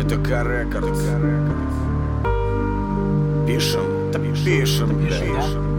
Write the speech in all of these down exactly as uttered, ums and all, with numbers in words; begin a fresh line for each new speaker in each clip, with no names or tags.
ТК Рекордс. Пишем, да пишем, пишем.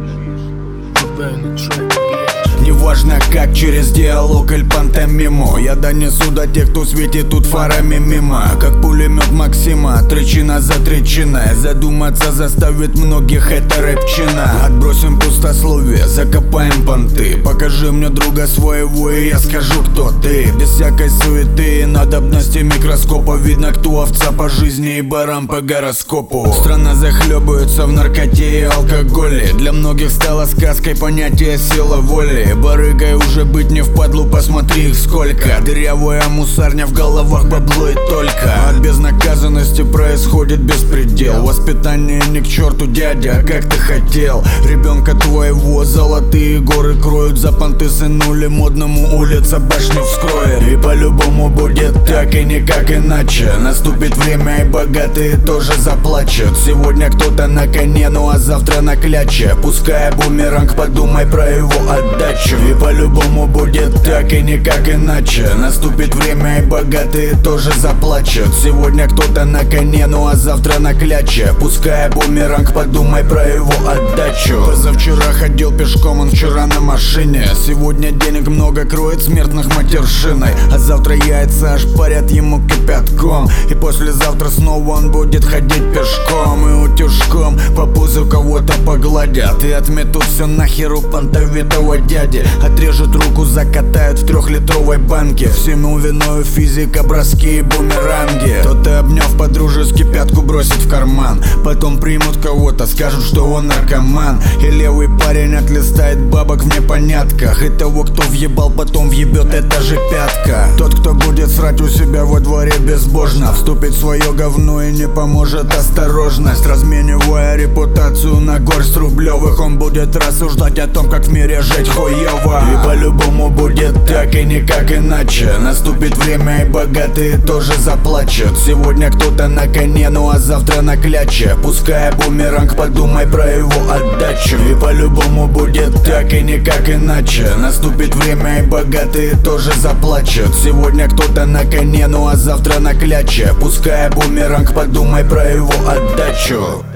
Неважно как, через диалог или пантомиму, я донесу до тех, кто светит тут фарами мимо. Как пулемет Максима, тричина за тричиной. Задуматься заставит многих эта рэпчина. Отбросим пустословие, закопаем понты. Покажи мне друга своего, и я скажу, кто ты. Без всякой суеты и надобности микроскопа видно, кто овца по жизни и баран по гороскопу. Страна захлебывается в наркоте и алкоголе. Для многих стало сказкой понятие сила воли. Барыгой уже быть не впадлу, посмотри их сколько. Дырявая мусарня в головах, бабло и только. От безнаказанности происходит беспредел. Воспитание ни к черту, дядя, как ты хотел. Ребенка твоего золотые горы кроют. За понты сынули модному, улица башню вскроет. И по-любому будет так и никак иначе. Наступит время, и богатые тоже заплачут. Сегодня кто-то на коне, ну а завтра на кляче. Пускай бумеранг, подумай про его отдачу. И по-любому будет так и никак иначе. Наступит время, и богатые тоже заплачут. Сегодня кто-то на коне, ну а завтра на кляче. Пускай бумеранг, подумай про его отдачу. Позавчера ходил пешком, он вчера на машине. Сегодня денег много, кроет смертных матершиной. А завтра яйца аж парят ему кипятком. И послезавтра снова он будет ходить пешком. И утюжком по пузу кого-то погладят. И отметут все нахер у понтовитого дяди. Отрежут руку, закатают в трехлитровой банке. Всему виною физика, броски и бумеранги. Кто-то, обняв по-дружески, пятку бросит в карман. Потом примут кого-то, скажут, что он наркоман. И левый парень отлистает бабок в непонятках. И того, кто въебал, потом въебет, это же пятка. Тот, кто будет срать у себя во дворе безбожно, вступит в свое говно и не поможет осторожность. Разменивая репутацию на горсть рублевых, он будет рассуждать о том, как в мире жить хуёво. И по-любому будет так и никак иначе. Наступит время, и богатые тоже заплачут. Сегодня кто-то на коне, ну а завтра на кляче. Пускай бумеранг, подумай про его отдачу. И по-любому будет так и никак иначе. Наступит время, и богатые тоже заплачут. Сегодня кто-то на коне, ну а завтра на кляче. Пускай бумеранг, подумай про его отдачу.